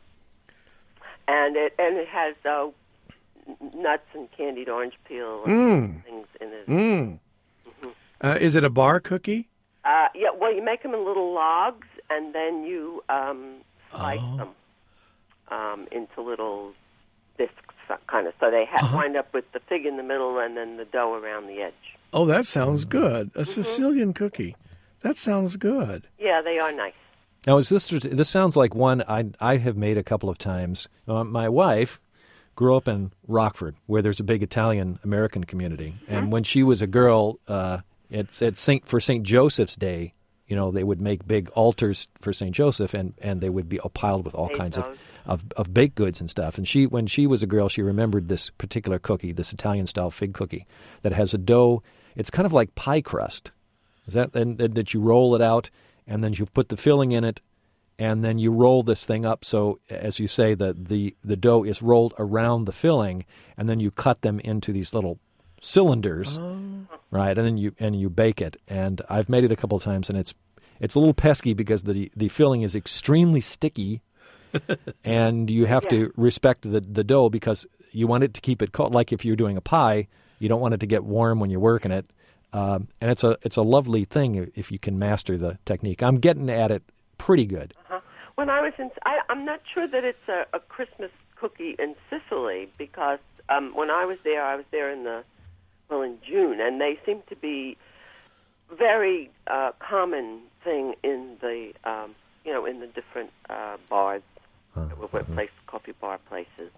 And it and it has uh, nuts and candied orange peel and Mm. things in it. Mm. Uh, is it a bar cookie? Uh, yeah, well, you make them in little logs, and then you um, slice Oh. them um, into little discs, kind of. So they ha- Uh-huh. wind up with the fig in the middle and then the dough around the edge. Oh, that sounds good. Mm-hmm. A Sicilian cookie. That sounds good. Yeah, they are nice. Now, is this this sounds like one I I have made a couple of times. Uh, my wife grew up in Rockford, where there's a big Italian American community, and when she was a girl, uh, it's at Saint for Saint Joseph's Day. You know, they would make big altars for Saint Joseph, and, and they would be all piled with all kinds of, of of baked goods and stuff. And she, when she was a girl, she remembered this particular cookie, this Italian-style fig cookie, that has a dough. It's kind of like pie crust. Is that and, and that you roll it out, and then you put the filling in it, and then you roll this thing up. So, as you say, the the, the dough is rolled around the filling, and then you cut them into these little cylinders, Oh. right? And then you and you bake it. And I've made it a couple of times, and it's it's a little pesky because the the filling is extremely sticky, and you have Yeah. to respect the the dough because you want it to keep it cold. Like if you're doing a pie, you don't want it to get warm when you're working it. Um, and it's a it's a lovely thing if you can master the technique. I'm getting at it pretty good. Uh-huh. When I was in, I, I'm not sure that it's a, a Christmas cookie in Sicily because um, when I was there, I was there in the well in June, and they seem to be very uh, common thing in the um, you know in the different uh, bars, Uh, what place, coffee bar places.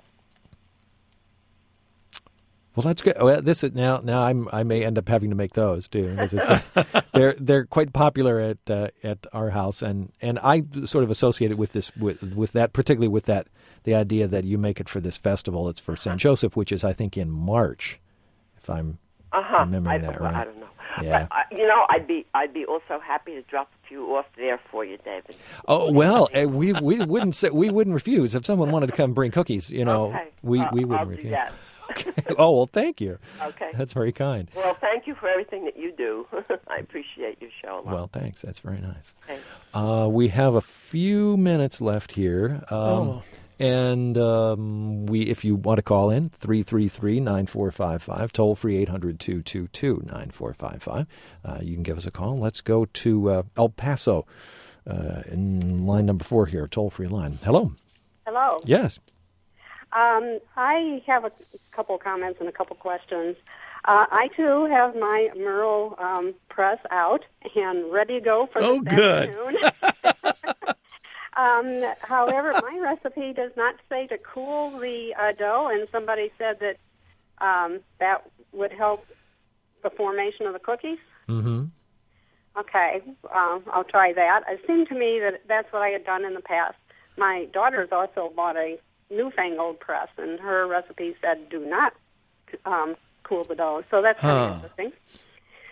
Well, that's good. Well, this is now. Now I'm, I may end up having to make those too. 'Cause it's- they're they're quite popular at uh, at our house, and, and I sort of associate it with this with with that particularly with that the idea that you make it for this festival. It's for Saint Joseph, which is I think in March, if I'm Uh-huh. remembering I, that well, right. I don't know. Yeah. But, uh, you know, I'd be I'd be also happy to drop a few off there for you, David. Oh well, eh, we we wouldn't say, we wouldn't refuse if someone wanted to come bring cookies. You know, Okay. we Uh, we wouldn't I'll do refuse. that. Okay. Oh well, thank you. Okay. That's very kind. Well, thank you for everything that you do. I appreciate your show a lot. Well, thanks. That's very nice. Thanks. Uh, we have a few minutes left here. Um, Oh. And um, we, if you want to call in, three three three, nine four five five, toll free eight hundred, two two two, nine four five five. Uh, you can give us a call. Let's go to uh, El Paso uh, in line number four here, toll free line. Hello. Hello. Yes. Um, I have a couple comments and a couple questions. Uh, I, too, have my Merle um, press out and ready to go for Oh, this good. afternoon. um, however, my recipe does not say to cool the uh, dough, and somebody said that um, that would help the formation of the cookies. Mm-hmm. Okay, um, I'll try that. It seemed to me that that's what I had done in the past. My daughter's also bought a newfangled press, and her recipe said do not um, cool the dough. So that's kind Huh. of interesting.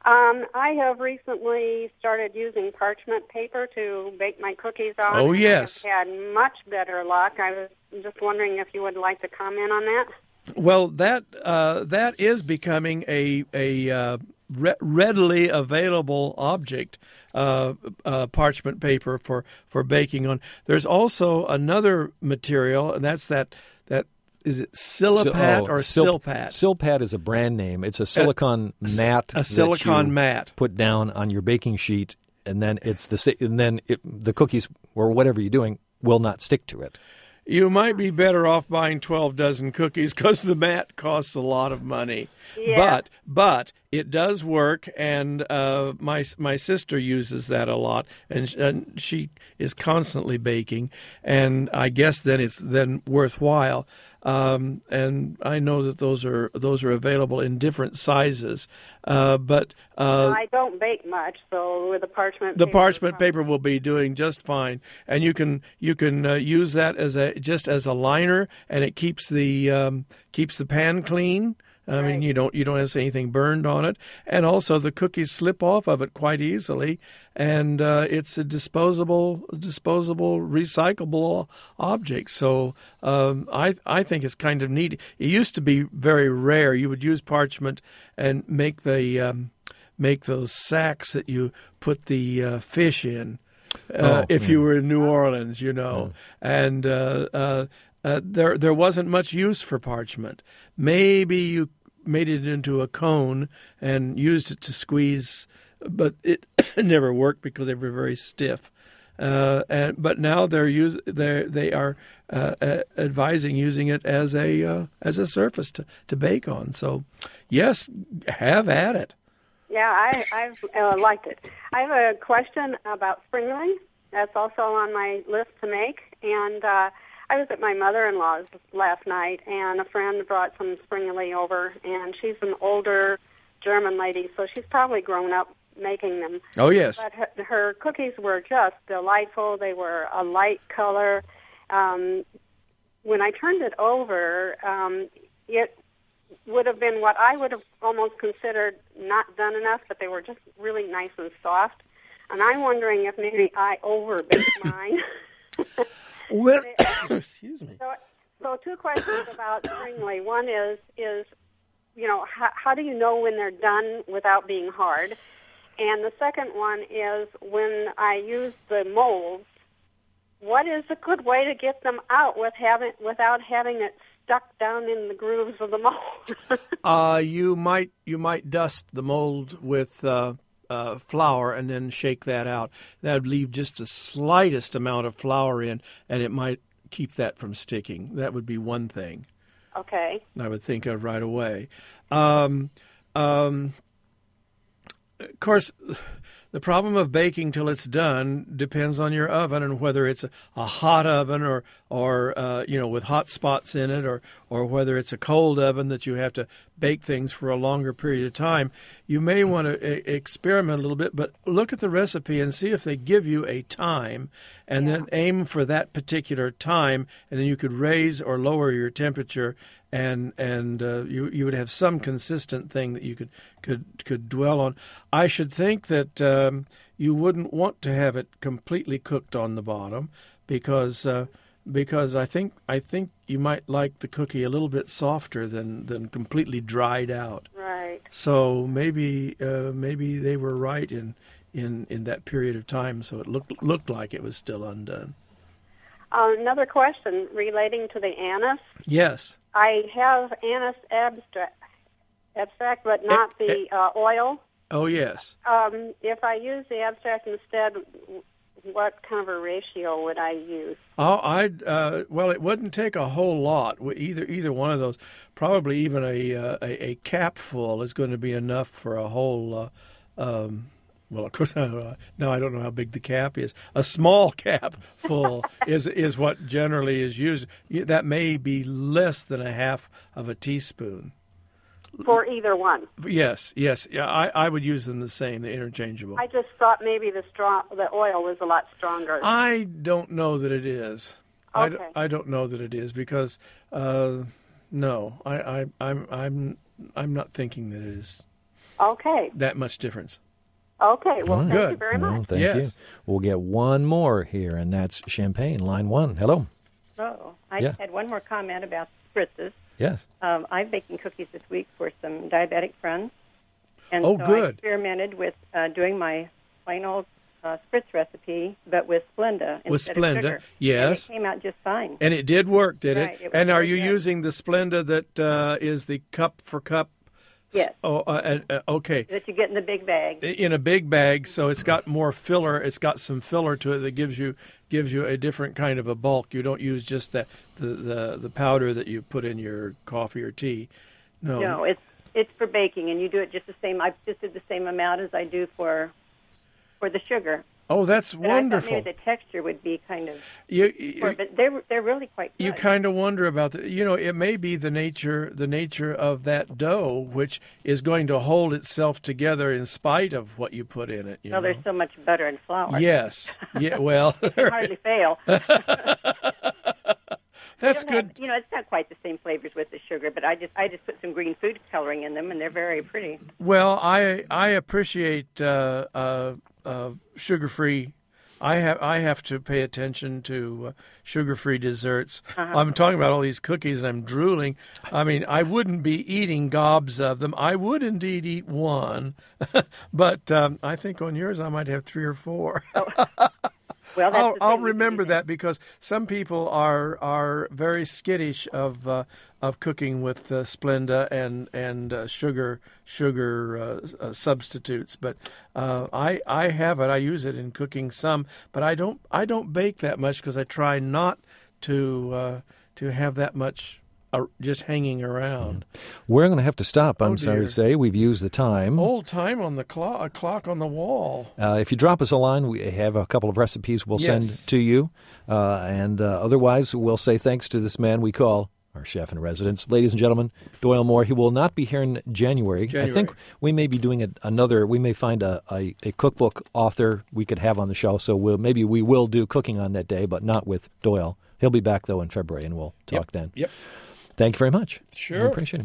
Um, I have recently started using parchment paper to bake my cookies on. Oh, yes. I've had much better luck. I was just wondering if you would like to comment on that. Well, that uh, that is becoming a a uh, re- readily available object, uh, uh, parchment paper for, for baking on. There's also another material, and that's that that is it Silapat oh, or Sil- Silpat? Silpat is a brand name. It's a silicon a, mat. A silicon that you mat. Put down on your baking sheet, and then it's the and then it, the cookies or whatever you're doing will not stick to it. You might be better off buying twelve dozen cookies because the mat costs a lot of money. Yeah. But but it does work, and uh, my my sister uses that a lot, and, and she is constantly baking, and I guess then it's then worthwhile. Um, and I know that those are those are available in different sizes, uh, but uh, I don't bake much, so with the parchment the paper, parchment paper will be doing just fine, and you can you can uh, use that as a just as a liner, and it keeps the um, keeps the pan clean. I mean, you don't you don't have anything burned on it, and also the cookies slip off of it quite easily, and uh, it's a disposable, disposable, recyclable object. So um, I I think it's kind of neat. It used to be very rare. You would use parchment and make the um, make those sacks that you put the uh, fish in. Uh, oh, if yeah. you were in New Orleans, you know, yeah. and uh, uh, uh, there there wasn't much use for parchment. Maybe you made it into a cone and used it to squeeze, but it never worked because they were very stiff. Uh, and but now they're use they they are uh, uh, advising using it as a uh, as a surface to, to bake on. So, yes, have at it. Yeah, I I've uh, liked it. I have a question about springly. That's also on my list to make, and uh, I was at my mother-in-law's last night, and a friend brought some springly over, and she's an older German lady, so she's probably grown up making them. Oh, yes. But her, her cookies were just delightful. They were a light color. Um, when I turned it over, um, it would have been what I would have almost considered not done enough, but they were just really nice and soft. And I'm wondering if maybe I overbaked mine. Well, excuse me. So, so two questions about springly. One is, is you know, how, how do you know when they're done without being hard? And the second one is when I use the molds, what is a good way to get them out with having, without having it stuck down in the grooves of the mold? uh, you might you might dust the mold with uh, uh, flour and then shake that out. That would leave just the slightest amount of flour in, and it might keep that from sticking. That would be one thing. Okay. I would think of right away. Um, um, of course, the problem of baking till it's done depends on your oven and whether it's a, a hot oven or, or uh, you know, with hot spots in it, or, or whether it's a cold oven that you have to bake things for a longer period of time. You may want to a- experiment a little bit, but look at the recipe and see if they give you a time, and yeah. then aim for that particular time, and then you could raise or lower your temperature, and and uh, you you would have some consistent thing that you could could could dwell on. I should think that um, you wouldn't want to have it completely cooked on the bottom, because uh, because I think I think you might like the cookie a little bit softer than, than completely dried out. Right. So maybe uh, maybe they were right in, in, in that period of time. So it looked looked like it was still undone. Uh, another question relating to the anise. Yes. I have anise abstract, abstract, but not the uh, oil. Oh, yes. Um, if I use the abstract instead, what kind of a ratio would I use? Oh, I'd uh, well, it wouldn't take a whole lot. Either either one of those. Probably even a uh, a, a capful is going to be enough for a whole. Uh, um, well, of course, now I don't know how big the cap is. A small cap full is is what generally is used. That may be less than a half of a teaspoon. For either one. Yes, yes. Yeah, I, I would use them the same, the interchangeable. I just thought maybe the strong, the oil was a lot stronger. I don't know that it is. Okay. I, d- I don't know that it is because uh, no, I, I I'm I'm I'm not thinking that it is. Okay. that much difference. Okay. Well, thank Good. you very Well, much. thank Yes. you. We'll get one more here, and that's Champagne, line one. Hello. Oh, I Yeah. had one more comment about spritzes. Yes. Um, I'm baking cookies this week for some diabetic friends. And Oh, so good. I experimented with uh, doing my plain old uh, spritz recipe, but with Splenda With instead Splenda, of sugar. yes. And it came out just fine. And it did work, did Right, it? it was and are very you good. using the Splenda that uh, is the cup for cup? Yes. Oh, uh, uh, okay. That you get in the big bag. In a big bag, so it's got more filler. It's got some filler to it that gives you gives you a different kind of a bulk. You don't use just the the, the, the powder that you put in your coffee or tea. No. No, it's it's for baking, and you do it just the same. I just did the same amount as I do for for the sugar. Oh, that's But wonderful. I thought maybe the texture would be kind of, You, more, you, but they're they're really quite good. you kind of wonder about the. You know, it may be the nature the nature of that dough, which is going to hold itself together in spite of what you put in it. You well, know? there's so much butter and flour. Yes. Yeah. Well, You can hardly fail. that's They don't good. have- you know, it's not quite the same flavors with the sugar, but I just I just put some green food coloring in them, and they're very pretty. Well, I I appreciate uh, uh, uh, sugar-free. I have I have to pay attention to uh, sugar-free desserts. Uh-huh. I'm talking about all these cookies, and I'm drooling. I mean, I wouldn't be eating gobs of them. I would indeed eat one, but um, I think on yours I might have three or four. Well, that's I'll, the I'll thing with remember these- that because some people are are very skittish of uh, of cooking with uh, Splenda and and uh, sugar sugar uh, uh, substitutes. But uh, I I have it. I use it in cooking some, but I don't I don't bake that much because I try not to uh, to have that much uh, just hanging around. We're going to have to stop, I'm Oh, sorry dear. to say. We've used the time. Old time on the clock, a clock on the wall. Uh, if you drop us a line, we have a couple of recipes we'll Yes. send to you. Uh, and uh, otherwise, we'll say thanks to this man we call our chef in residence. Ladies and gentlemen, Doyle Moore. He will not be here in January. January. I think we may be doing a, another, we may find a, a, a cookbook author we could have on the show. So we'll, maybe we will do cooking on that day, but not with Doyle. He'll be back, though, in February, and we'll talk Yep. then. Yep. Thank you very much. Sure. I appreciate it.